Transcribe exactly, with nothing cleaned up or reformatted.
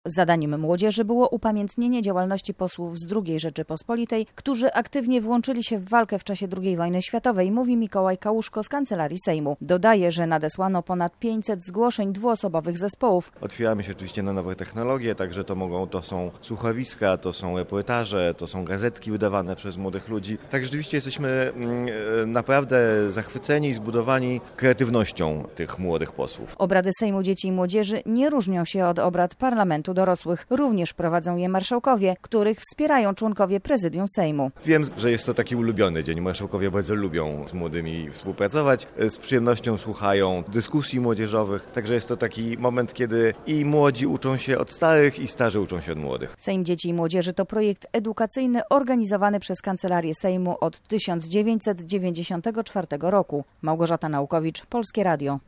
Zadaniem młodzieży było upamiętnienie działalności posłów z drugiej Rzeczypospolitej, którzy aktywnie włączyli się w walkę w czasie drugiej wojny światowej, mówi Mikołaj Kałuszko z Kancelarii Sejmu. Dodaje, że nadesłano ponad pięćset zgłoszeń dwuosobowych zespołów. Otwieramy się oczywiście na nowe technologie, także to mogą, to są słuchowiska, to są reportaże, to są gazetki wydawane przez młodych ludzi. Tak rzeczywiście jesteśmy naprawdę zachwyceni i zbudowani kreatywnością tych młodych posłów. Obrady Sejmu Dzieci i Młodzieży nie różnią się od obrad Parlamentu dorosłych. Również prowadzą je marszałkowie, których wspierają członkowie prezydium Sejmu. Wiem, że jest to taki ulubiony dzień. Marszałkowie bardzo lubią z młodymi współpracować. Z przyjemnością słuchają dyskusji młodzieżowych. Także jest to taki moment, kiedy i młodzi uczą się od starych, i starzy uczą się od młodych. Sejm Dzieci i Młodzieży to projekt edukacyjny organizowany przez Kancelarię Sejmu od tysiąc dziewięćset dziewięćdziesiątego czwartego roku. Małgorzata Naukowicz, Polskie Radio.